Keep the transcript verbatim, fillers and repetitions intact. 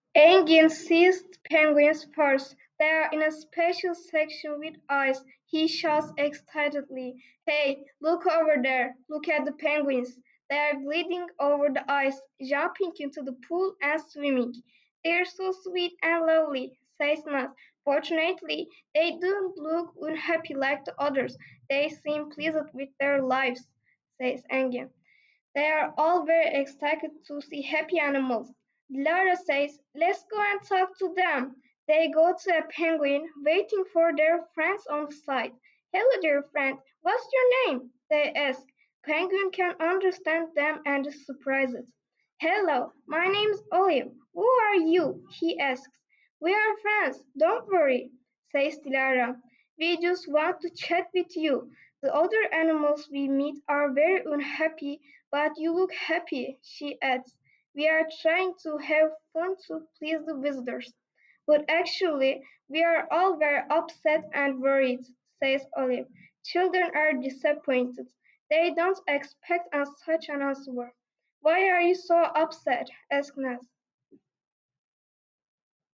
Engin sees penguins first. They are in a special section with eyes. He shouts excitedly, "Hey, look over there! Look at the penguins! They are gliding over the ice, jumping into the pool and swimming. They're so sweet and lovely," says Naz. "Fortunately, they don't look unhappy like the others. They seem pleased with their lives," says Engin. "They are all very excited to see happy animals." Lara says, "Let's go and talk to them." They go to a penguin waiting for their friends on the side. "Hello, dear friend. What's your name?" they ask. Penguin can understand them and is surprised. "Hello, my name's Olive. Who are you?" he asks. "We are friends. Don't worry," says Dilara. "We just want to chat with you. The other animals we meet are very unhappy, but you look happy," she adds. "We are trying to have fun to please the visitors." "But actually, we are all very upset and worried," says Olive. Children are disappointed. They don't expect such an answer. "Why are you so upset?" asks Naz.